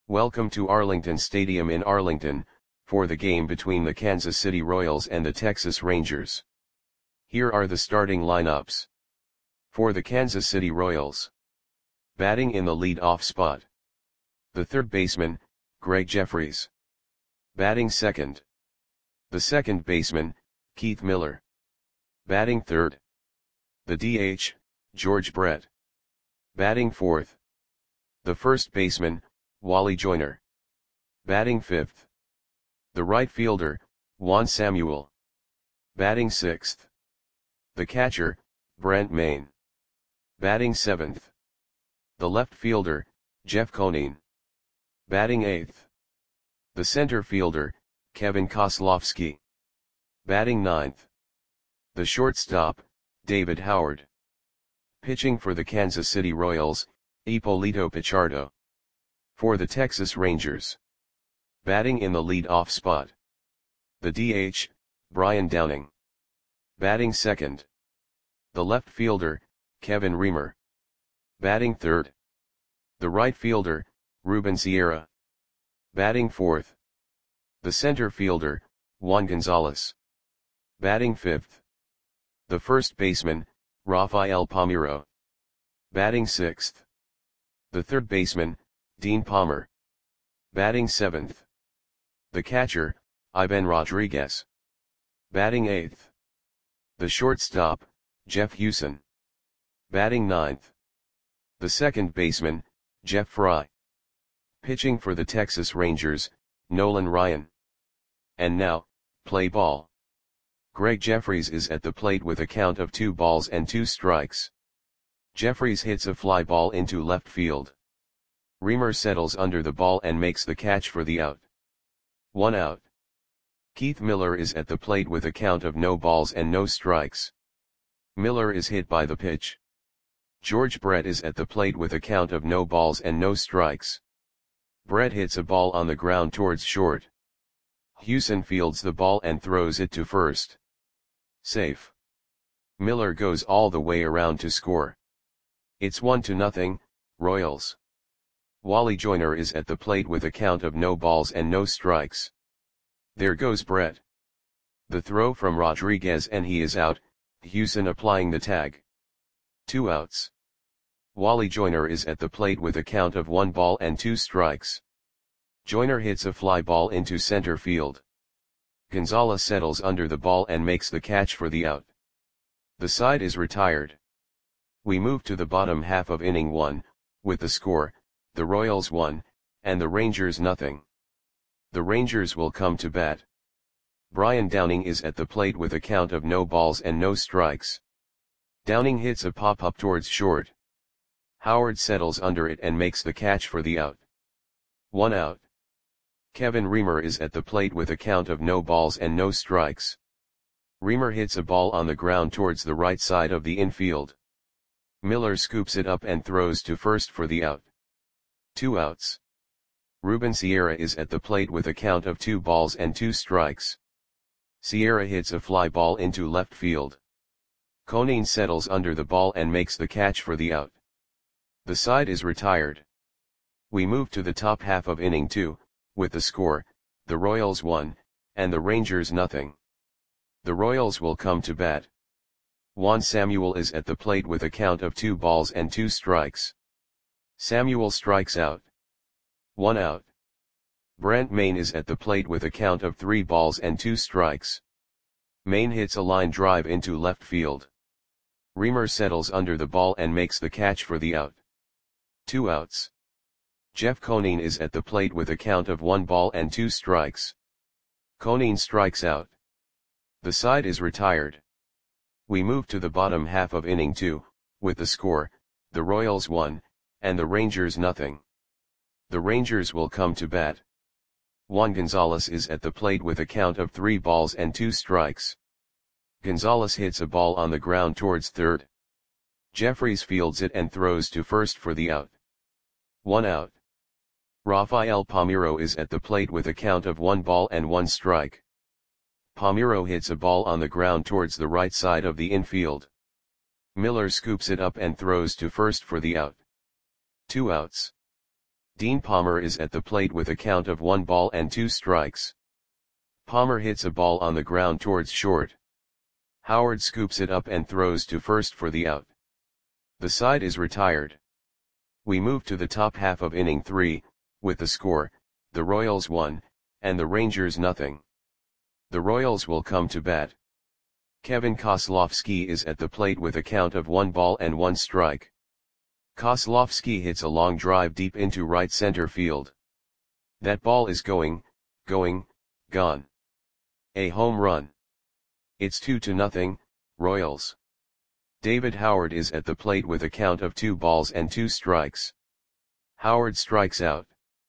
Welcome to Arlington Stadium in Arlington, for the game between the Kansas City Royals and the Texas Rangers. Here are the starting lineups. For the Kansas City Royals. Batting in the lead-off spot. The third baseman, Gregg Jefferies. Batting second. The second baseman, Keith Miller. Batting third. The DH, George Brett. Batting fourth. The first baseman, Wally Joyner. Batting fifth. The right fielder, Juan Samuel. Batting sixth. The catcher, Brent Mayne. Batting seventh. The left fielder, Jeff Conine. Batting eighth. The center fielder, Kevin Kozlowski. Batting ninth. The shortstop, David Howard. Pitching for the Kansas City Royals, Ippolito Pichardo. For the Texas Rangers. Batting in the lead-off spot. The DH, Brian Downing. Batting second. The left fielder, Kevin Reamer. Batting third. The right fielder, Ruben Sierra. Batting fourth. The center fielder, Juan Gonzalez. Batting fifth. The first baseman, Rafael Palmeiro. Batting sixth. The third baseman, Dean Palmer. Batting seventh. The catcher, Ivan Rodriguez. Batting eighth. The shortstop, Jeff Hewson. Batting ninth. The second baseman, Jeff Fry. Pitching for the Texas Rangers, Nolan Ryan. And now, play ball. Gregg Jefferies is at the plate with a count of 2 balls and 2 strikes. Jefferies hits a fly ball into left field. Reamer settles under the ball and makes the catch for the out. 1 out. Keith Miller is at the plate with a count of no balls and no strikes. Miller is hit by the pitch. George Brett is at the plate with a count of no balls and no strikes. Brett hits a ball on the ground towards short. Hewson fields the ball and throws it to first. Safe. Miller goes all the way around to score. It's 1-0, Royals. Wally Joyner is at the plate with a count of no balls and no strikes. There goes Brett. The throw from Rodriguez and he is out, Hewson applying the tag. 2 outs. Wally Joyner is at the plate with a count of 1 ball and 2 strikes. Joyner hits a fly ball into center field. Gonzalez settles under the ball and makes the catch for the out. The side is retired. We move to the bottom half of inning 1, with the score, the Royals 1, and the Rangers 0. The Rangers will come to bat. Brian Downing is at the plate with a count of no balls and no strikes. Downing hits a pop-up towards short. Howard settles under it and makes the catch for the out. 1 out. Kevin Reamer is at the plate with a count of no balls and no strikes. Reamer hits a ball on the ground towards the right side of the infield. Miller scoops it up and throws to first for the out. 2 outs. Ruben Sierra is at the plate with a count of 2 balls and 2 strikes. Sierra hits a fly ball into left field. Conine settles under the ball and makes the catch for the out. The side is retired. We move to the top half of inning 2, with the score, the Royals 1, and the Rangers 0. The Royals will come to bat. Juan Samuel is at the plate with a count of 2 balls and 2 strikes. Samuel strikes out. 1 out. Brent Mayne is at the plate with a count of 3 balls and 2 strikes. Mayne hits a line drive into left field. Reamer settles under the ball and makes the catch for the out. 2 outs. Jeff Conine is at the plate with a count of 1 ball and 2 strikes. Conine strikes out. The side is retired. We move to the bottom half of inning 2, with the score, the Royals 1, and the Rangers 0. The Rangers will come to bat. Juan Gonzalez is at the plate with a count of 3 balls and 2 strikes. Gonzalez hits a ball on the ground towards third. Jefferies fields it and throws to first for the out. 1 out. Rafael Palmeiro is at the plate with a count of 1 ball and 1 strike. Palmeiro hits a ball on the ground towards the right side of the infield. Miller scoops it up and throws to first for the out. 2 outs. Dean Palmer is at the plate with a count of 1 ball and 2 strikes. Palmer hits a ball on the ground towards short. Howard scoops it up and throws to first for the out. The side is retired. We move to the top half of inning 3, with the score, the Royals 1, and the Rangers nothing. The Royals will come to bat. Kevin Kozlowski is at the plate with a count of 1 ball and 1 strike. Kozlowski hits a long drive deep into right center field. That ball is going, gone. A home run. It's 2-0, Royals. David Howard is at the plate with a count of 2 balls and 2 strikes. Howard strikes out.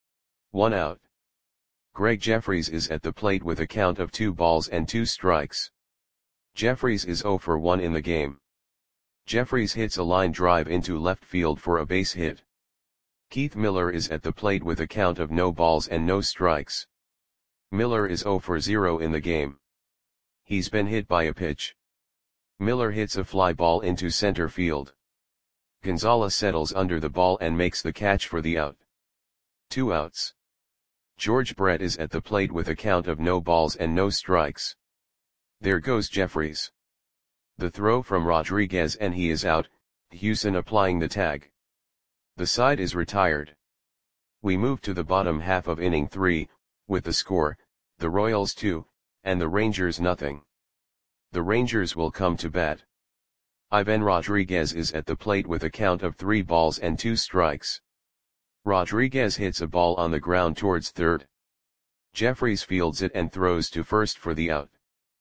1 out. Greg Jeffries is at the plate with a count of 2 balls and 2 strikes. Jeffries is 0 for 1 in the game. Jeffries hits a line drive into left field for a base hit. Keith Miller is at the plate with a count of no balls and no strikes. Miller is 0 for 0 in the game. He's been hit by a pitch. Miller hits a fly ball into center field. Gonzalez settles under the ball and makes the catch for the out. 2 outs. George Brett is at the plate with a count of no balls and no strikes. There goes Jeffries. The throw from Rodriguez and he is out, Hewson applying the tag. The side is retired. We move to the bottom half of inning 3, with the score, the Royals 2, and the Rangers nothing. The Rangers will come to bat. Ivan Rodriguez is at the plate with a count of 3 balls and 2 strikes. Rodriguez hits a ball on the ground towards third. Jeffries fields it and throws to first for the out.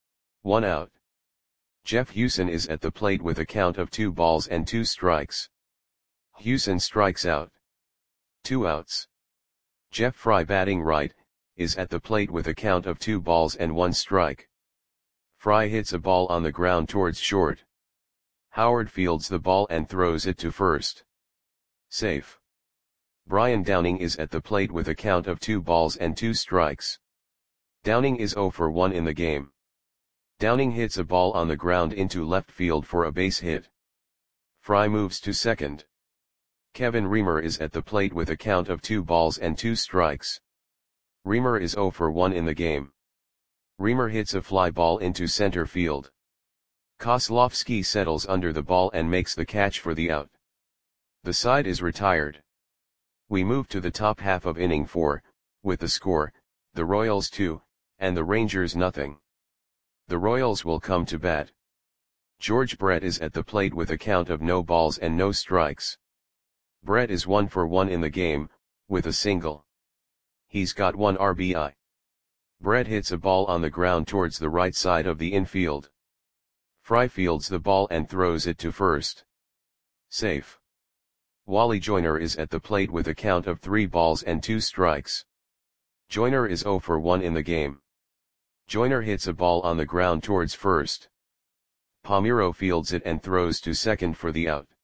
1 out. Jeff Hewson is at the plate with a count of 2 balls and 2 strikes. Hewson strikes out. 2 outs. Jeff Fry, batting right, is at the plate with a count of 2 balls and 1 strike. Fry hits a ball on the ground towards short. Howard fields the ball and throws it to first. Safe. Brian Downing is at the plate with a count of 2 balls and 2 strikes. Downing is 0 for 1 in the game. Downing hits a ball on the ground into left field for a base hit. Fry moves to second. Kevin Reamer is at the plate with a count of 2 balls and 2 strikes. Reamer is 0 for 1 in the game. Reamer hits a fly ball into center field. Kozlowski settles under the ball and makes the catch for the out. The side is retired. We move to the top half of inning 4, with the score, the Royals 2, and the Rangers nothing. The Royals will come to bat. George Brett is at the plate with a count of no balls and no strikes. Brett is 1 for 1 in the game, with a single. He's got 1 RBI. Brett hits a ball on the ground towards the right side of the infield. Fry fields the ball and throws it to first. Safe. Wally Joyner is at the plate with a count of 3 balls and 2 strikes. Joyner is 0 for 1 in the game. Joyner hits a ball on the ground towards first. Palmeiro fields it and throws to second for the out.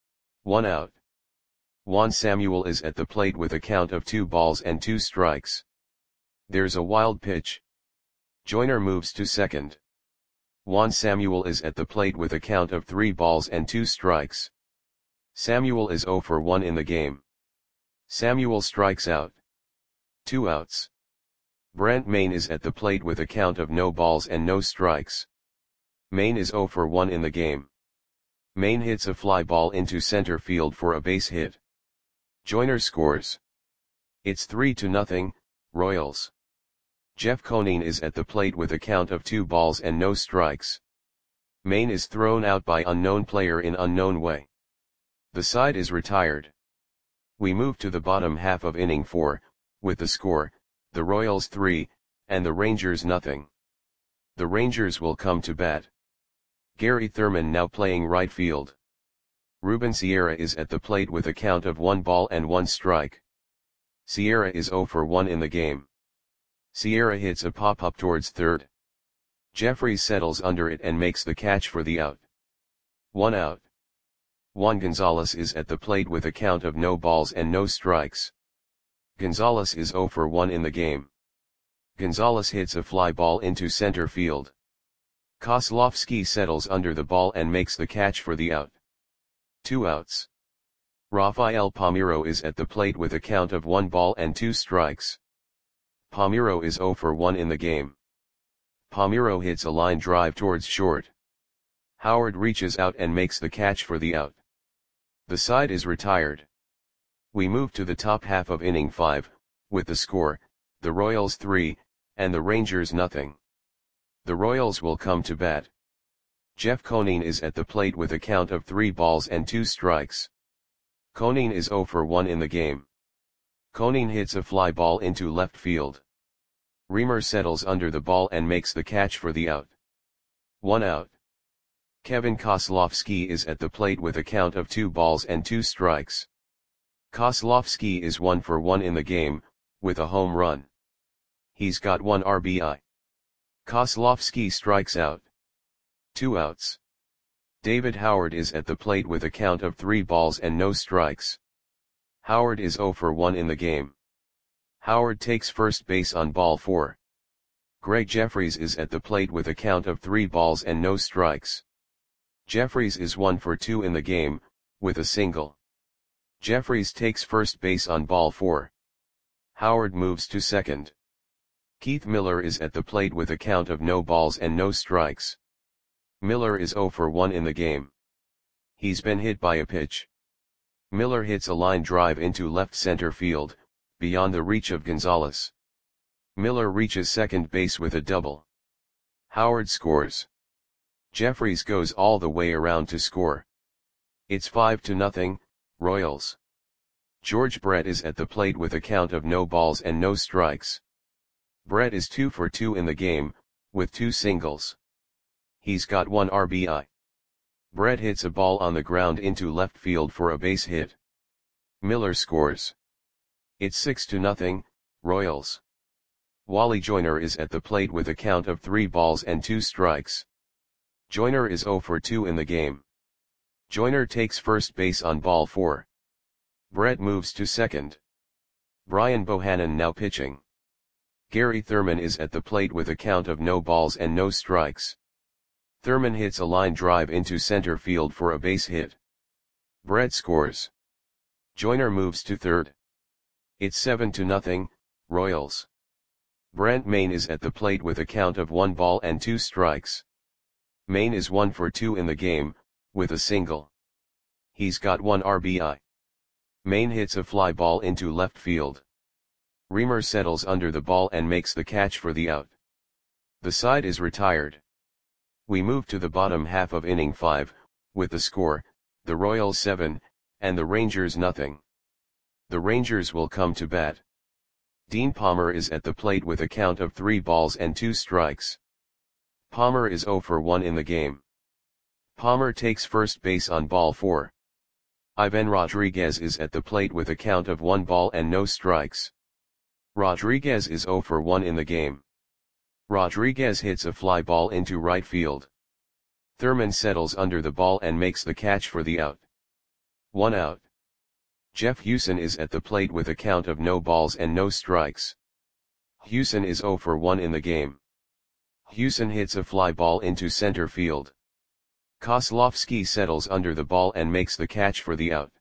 1 out. Juan Samuel is at the plate with a count of 2 balls and 2 strikes. There's a wild pitch. Joyner moves to second. Juan Samuel is at the plate with a count of 3 balls and 2 strikes. Samuel is 0 for 1 in the game. Samuel strikes out. 2 outs. Brent Mayne is at the plate with a count of no balls and no strikes. Mayne is 0 for 1 in the game. Mayne hits a fly ball into center field for a base hit. Joyner scores. It's 3-0, Royals. Jeff Conine is at the plate with a count of 2 balls and no strikes. Mayne is thrown out by unknown player in unknown way. The side is retired. We move to the bottom half of inning 4, with the score, the Royals 3, and the Rangers nothing. The Rangers will come to bat. Gary Thurman now playing right field. Ruben Sierra is at the plate with a count of 1 ball and 1 strike. Sierra is 0 for 1 in the game. Sierra hits a pop-up towards third. Jeffries settles under it and makes the catch for the out. 1 out. Juan Gonzalez is at the plate with a count of no balls and no strikes. Gonzalez is 0 for 1 in the game. Gonzalez hits a fly ball into center field. Kozlowski settles under the ball and makes the catch for the out. 2 outs. Rafael Palmeiro is at the plate with a count of 1 ball and 2 strikes. Palmeiro is 0 for 1 in the game. Palmeiro hits a line drive towards short. Howard reaches out and makes the catch for the out. The side is retired. We move to the top half of inning 5, with the score, the Royals 3, and the Rangers nothing. The Royals will come to bat. Jeff Conine is at the plate with a count of 3 balls and 2 strikes. Conine is 0 for 1 in the game. Conine hits a fly ball into left field. Reamer settles under the ball and makes the catch for the out. 1 out. Kevin Kozlowski is at the plate with a count of 2 balls and 2 strikes. Kozlowski is 1 for 1 in the game, with a home run. He's got 1 RBI. Kozlowski strikes out. 2 outs. David Howard is at the plate with a count of 3 balls and no strikes. Howard is 0 for 1 in the game. Howard takes first base on ball 4. Greg Jeffries is at the plate with a count of 3 balls and no strikes. Jeffries is 1 for 2 in the game, with a single. Jeffries takes first base on ball 4. Howard moves to second. Keith Miller is at the plate with a count of no balls and no strikes. Miller is 0 for 1 in the game. He's been hit by a pitch. Miller hits a line drive into left center field, beyond the reach of Gonzalez. Miller reaches second base with a double. Howard scores. Jeffries goes all the way around to score. It's 5-0, Royals. George Brett is at the plate with a count of no balls and no strikes. Brett is 2 for 2 in the game, with 2 singles. He's got 1 RBI. Brett hits a ball on the ground into left field for a base hit. Miller scores. It's 6-0, Royals. Wally Joyner is at the plate with a count of 3 balls and 2 strikes. Joyner is 0 for 2 in the game. Joyner takes first base on ball 4. Brett moves to second. Brian Bohannon now pitching. Gary Thurman is at the plate with a count of no balls and no strikes. Thurman hits a line drive into center field for a base hit. Brett scores. Joyner moves to third. It's 7-0, Royals. Brent Mayne is at the plate with a count of 1 ball and 2 strikes. Mayne is 1 for 2 in the game, with a single. He's got 1 RBI. Mayne hits a fly ball into left field. Reamer settles under the ball and makes the catch for the out. The side is retired. We move to the bottom half of inning 5, with the score, the Royals 7, and the Rangers nothing. The Rangers will come to bat. Dean Palmer is at the plate with a count of 3 balls and 2 strikes. Palmer is 0 for 1 in the game. Palmer takes first base on ball 4. Ivan Rodriguez is at the plate with a count of 1 ball and no strikes. Rodriguez is 0 for 1 in the game. Rodriguez hits a fly ball into right field. Thurman settles under the ball and makes the catch for the out. 1 out. Jeff Hewson is at the plate with a count of no balls and no strikes. Hewson is 0 for 1 in the game. Hewson hits a fly ball into center field. Kozlowski settles under the ball and makes the catch for the out.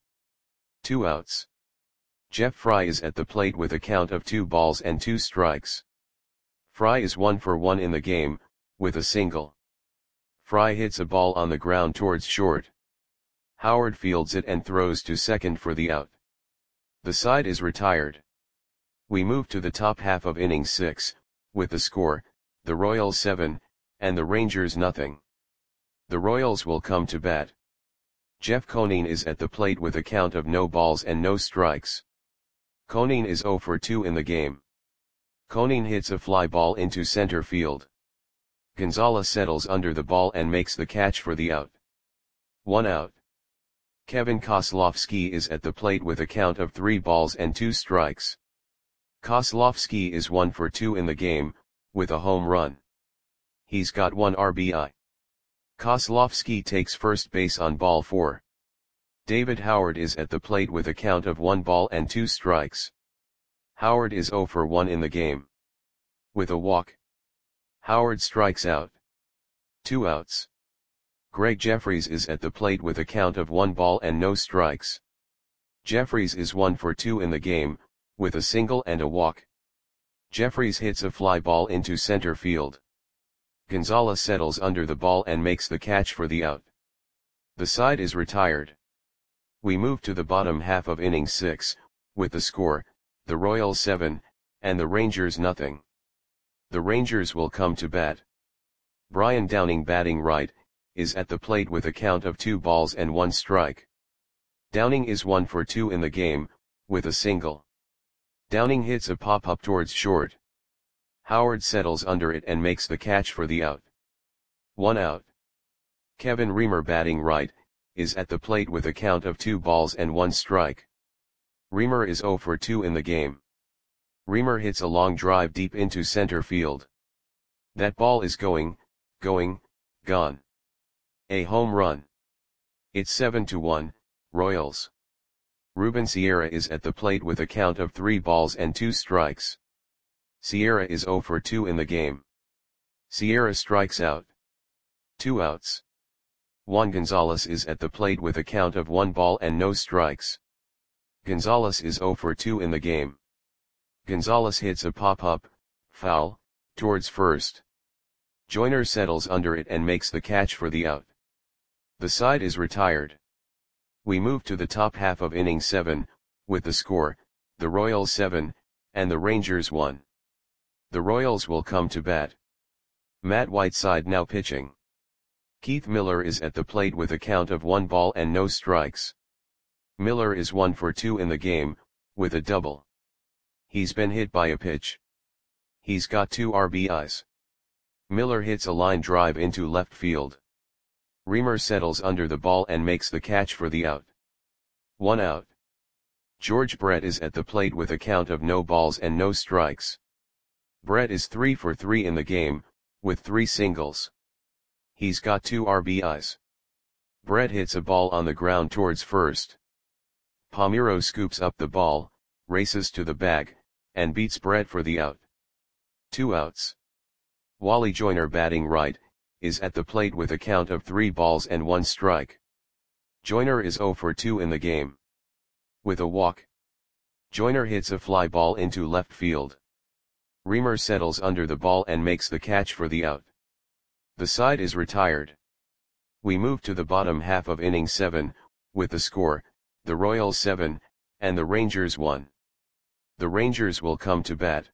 2 outs. Jeff Fry is at the plate with a count of 2 balls and 2 strikes. Fry is 1 for 1 in the game, with a single. Fry hits a ball on the ground towards short. Howard fields it and throws to second for the out. The side is retired. We move to the top half of inning 6, with the score, the Royals 7, and the Rangers nothing. The Royals will come to bat. Jeff Conine is at the plate with a count of no balls and no strikes. Conine is 0 for 2 in the game. Conine hits a fly ball into center field. Gonzalez settles under the ball and makes the catch for the out. 1 out. Kevin Kozlowski is at the plate with a count of 3 balls and 2 strikes. Kozlowski is 1 for 2 in the game, with a home run. He's got 1 RBI. Kozlowski takes first base on ball 4. David Howard is at the plate with a count of 1 ball and 2 strikes. Howard is 0 for 1 in the game. With a walk. Howard strikes out. 2 outs. Greg Jeffries is at the plate with a count of 1 ball and no strikes. Jeffries is 1 for 2 in the game, with a single and a walk. Jeffries hits a fly ball into center field. Gonzalez settles under the ball and makes the catch for the out. The side is retired. We move to the bottom half of inning 6, with the score, the Royals 7, and the Rangers nothing. The Rangers will come to bat. Brian Downing, batting right, is at the plate with a count of 2 balls and 1 strike. Downing is 1 for 2 in the game, with a single. Downing hits a pop-up towards short. Howard settles under it and makes the catch for the out. 1 out. Kevin Reamer, batting right, is at the plate with a count of 2 balls and 1 strike. Reamer is 0 for 2 in the game. Reamer hits a long drive deep into center field. That ball is gone. A home run. It's 7-1, Royals. Ruben Sierra is at the plate with a count of 3 balls and 2 strikes. Sierra is 0 for 2 in the game. Sierra strikes out. 2 outs. Juan Gonzalez is at the plate with a count of 1 ball and no strikes. Gonzalez is 0 for 2 in the game. Gonzalez hits a pop-up, foul, towards first. Joyner settles under it and makes the catch for the out. The side is retired. We move to the top half of inning 7, with the score, the Royals 7, and the Rangers 1. The Royals will come to bat. Matt Whiteside now pitching. Keith Miller is at the plate with a count of 1 ball and no strikes. Miller is 1 for 2 in the game, with a double. He's been hit by a pitch. He's got 2 RBIs. Miller hits a line drive into left field. Reamer settles under the ball and makes the catch for the out. 1 out. George Brett is at the plate with a count of no balls and no strikes. Brett is 3 for 3 in the game, with 3 singles. He's got 2 RBIs. Brett hits a ball on the ground towards first. Palmeiro scoops up the ball, races to the bag, and beats Brett for the out. 2 outs. Wally Joyner, batting right, is at the plate with a count of 3 balls and 1 strike. Joyner is 0 for 2 in the game. With a walk. Joyner hits a fly ball into left field. Reamer settles under the ball and makes the catch for the out. The side is retired. We move to the bottom half of inning 7, with the score, the Royals 7, and the Rangers 1. The Rangers will come to bat.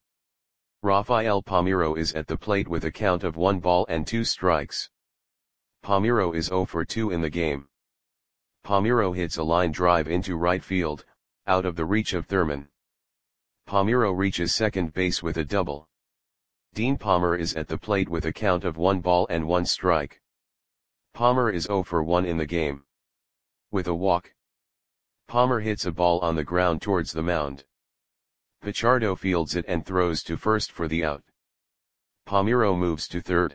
Rafael Palmeiro is at the plate with a count of 1 ball and 2 strikes. Palmeiro is 0 for 2 in the game. Palmeiro hits a line drive into right field, out of the reach of Thurman. Palmeiro reaches second base with a double. Dean Palmer is at the plate with a count of 1 ball and 1 strike. Palmer is 0 for 1 in the game. With a walk. Palmer hits a ball on the ground towards the mound. Pichardo fields it and throws to first for the out. Palmeiro moves to third.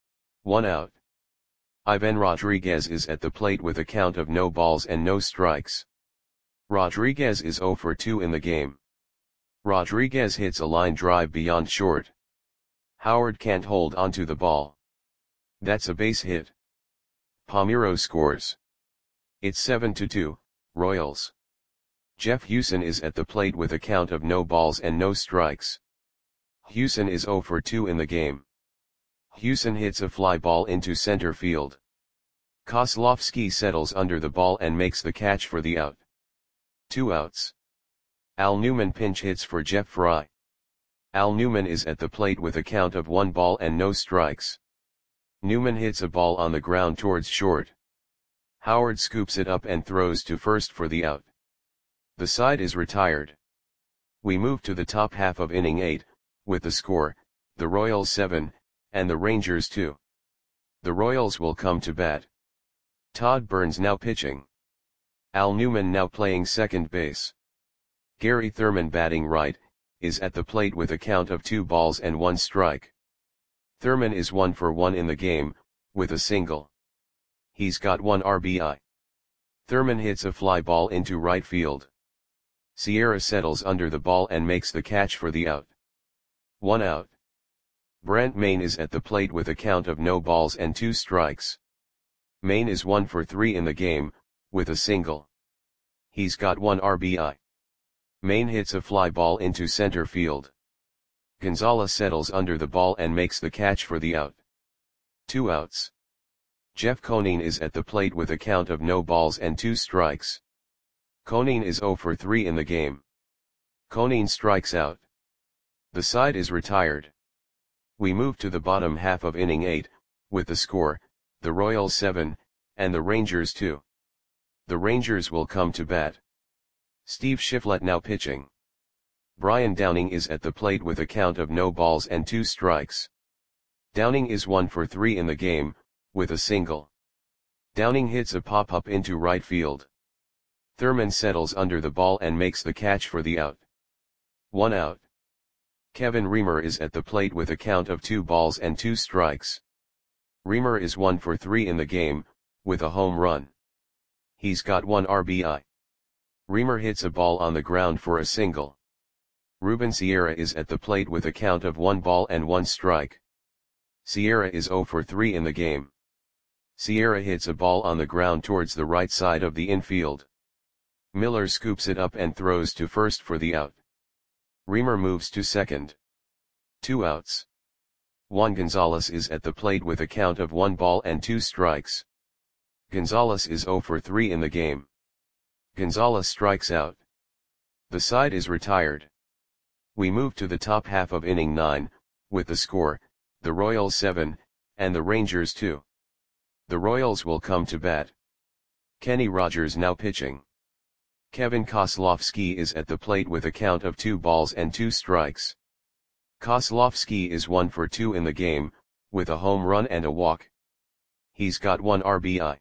1 out. Ivan Rodriguez is at the plate with a count of no balls and no strikes. Rodriguez is 0 for 2 in the game. Rodriguez hits a line drive beyond short. Howard can't hold onto the ball. That's a base hit. Palmeiro scores. It's 7-2, Royals. Jeff Hewson is at the plate with a count of no balls and no strikes. Hewson is 0 for 2 in the game. Hewson hits a fly ball into center field. Kozlowski settles under the ball and makes the catch for the out. 2 outs. Al Newman pinch hits for Jeff Fry. Al Newman is at the plate with a count of 1 ball and no strikes. Newman hits a ball on the ground towards short. Howard scoops it up and throws to first for the out. The side is retired. We move to the top half of inning 8, with the score, the Royals 7, and the Rangers 2. The Royals will come to bat. Todd Burns now pitching. Al Newman now playing second base. Gary Thurman, batting right, is at the plate with a count of 2 balls and 1 strike. Thurman is 1 for 1 in the game, with a single. He's got 1 RBI. Thurman hits a fly ball into right field. Sierra settles under the ball and makes the catch for the out. 1 out. Brent Mayne is at the plate with a count of no balls and 2 strikes. Mayne is 1 for 3 in the game, with a single. He's got 1 RBI. Maine hits a fly ball into center field. Gonzalez settles under the ball and makes the catch for the out. 2 outs. Jeff Conine is at the plate with a count of no balls and 2 strikes. Conine is 0 for 3 in the game. Conine strikes out. The side is retired. We move to the bottom half of inning 8, with the score, the Royals 7, and the Rangers 2. The Rangers will come to bat. Steve Shiflett now pitching. Brian Downing is at the plate with a count of no balls and 2 strikes. Downing is 1 for 3 in the game, with a single. Downing hits a pop-up into right field. Thurman settles under the ball and makes the catch for the out. 1 out. Kevin Reamer is at the plate with a count of 2 balls and 2 strikes. Reamer is 1 for 3 in the game, with a home run. He's got 1 RBI. Reamer hits a ball on the ground for a single. Ruben Sierra is at the plate with a count of 1 ball and 1 strike. Sierra is 0 for 3 in the game. Sierra hits a ball on the ground towards the right side of the infield. Miller scoops it up and throws to first for the out. Reamer moves to second. 2 outs. Juan Gonzalez is at the plate with a count of 1 ball and 2 strikes. Gonzalez is 0 for 3 in the game. Gonzalez strikes out. The side is retired. We move to the top half of inning 9, with the score, the Royals 7, and the Rangers 2. The Royals will come to bat. Kenny Rogers now pitching. Kevin Kozlowski is at the plate with a count of 2 balls and 2 strikes. Kozlowski is 1 for 2 in the game, with a home run and a walk. He's got 1 RBI.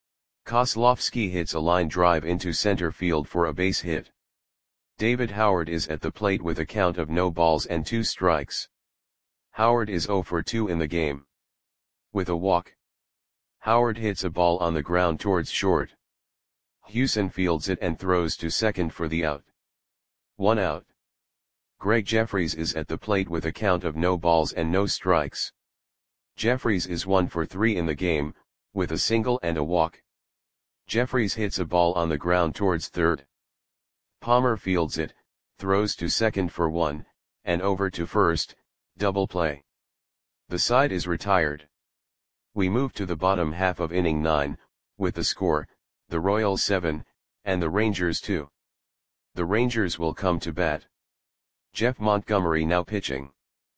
Kozlowski hits a line drive into center field for a base hit. David Howard is at the plate with a count of no balls and 2 strikes. Howard is 0 for 2 in the game. With a walk. Howard hits a ball on the ground towards short. Hewson fields it and throws to second for the out. 1 out. Greg Jeffries is at the plate with a count of no balls and no strikes. Jeffries is 1 for 3 in the game, with a single and a walk. Jeffries hits a ball on the ground towards third. Palmer fields it, throws to second for 1, and over to first, double play. The side is retired. We move to the bottom half of inning 9, with the score, the Royals 7, and the Rangers 2. The Rangers will come to bat. Jeff Montgomery now pitching.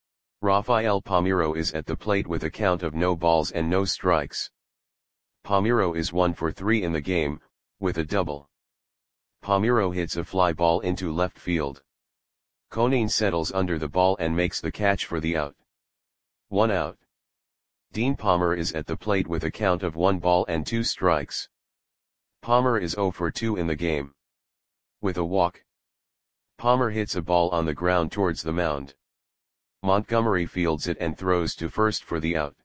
Rafael Palmeiro is at the plate with a count of no balls and no strikes. Palmeiro is 1 for 3 in the game, with a double. Palmeiro hits a fly ball into left field. Conine settles under the ball and makes the catch for the out. 1 out. Dean Palmer is at the plate with a count of 1 ball and 2 strikes. Palmer is 0 for 2 in the game. With a walk. Palmer hits a ball on the ground towards the mound. Montgomery fields it and throws to first for the out.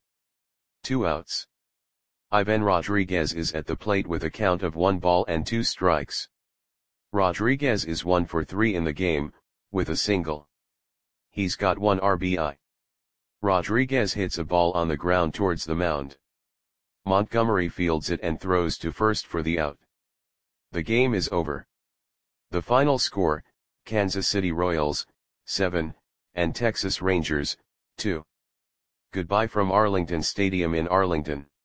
2 outs. Ivan Rodriguez is at the plate with a count of 1 ball and 2 strikes. Rodriguez is 1 for 3 in the game, with a single. He's got 1 RBI. Rodriguez hits a ball on the ground towards the mound. Montgomery fields it and throws to first for the out. The game is over. The final score, Kansas City Royals, 7, and Texas Rangers, 2. Goodbye from Arlington Stadium in Arlington.